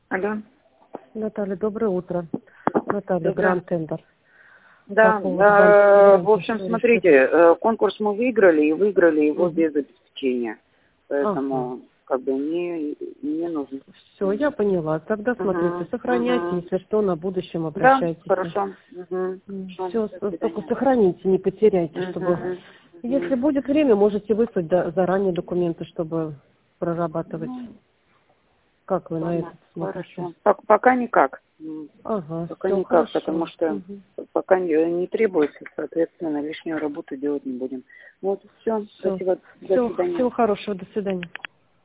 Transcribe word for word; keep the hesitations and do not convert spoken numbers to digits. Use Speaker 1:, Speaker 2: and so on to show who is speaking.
Speaker 1: Алло.
Speaker 2: Наталья, доброе утро. Наталья,
Speaker 1: Доброе.
Speaker 2: Гранд Тендер.
Speaker 1: Да,
Speaker 2: По поводу
Speaker 1: да,
Speaker 2: банка
Speaker 1: в общем,
Speaker 2: истории,
Speaker 1: смотрите,
Speaker 2: что-то.
Speaker 1: э, конкурс мы выиграли, и выиграли его
Speaker 2: Мгм.
Speaker 1: без обеспечения.
Speaker 2: Ага.
Speaker 1: Поэтому, как бы, не, не нужно.
Speaker 2: Все, я поняла. Тогда смотрите,
Speaker 1: Угу,
Speaker 2: сохраняйте,
Speaker 1: угу.
Speaker 2: если что, на будущем
Speaker 1: Да,
Speaker 2: обращайтесь.
Speaker 1: хорошо. Угу.
Speaker 2: Все,
Speaker 1: До
Speaker 2: только
Speaker 1: свидания.
Speaker 2: сохраните, не потеряйте, чтобы...
Speaker 1: Угу.
Speaker 2: Если
Speaker 1: Угу.
Speaker 2: будет время, можете выслать до- заранее документы, чтобы прорабатывать.
Speaker 1: Ну,
Speaker 2: Как вы на это
Speaker 1: ладно,
Speaker 2: смотрите?
Speaker 1: хорошо. Пок- Пока никак. М,
Speaker 2: Ага,
Speaker 1: Пока
Speaker 2: все
Speaker 1: никак, потому
Speaker 2: хорошо.
Speaker 1: что
Speaker 2: Мгм.
Speaker 1: пока не, не требуется, соответственно, лишнюю работу делать не будем. Вот, все,
Speaker 2: Все,
Speaker 1: спасибо, до
Speaker 2: все,
Speaker 1: свидания.
Speaker 2: всего хорошего, до свидания.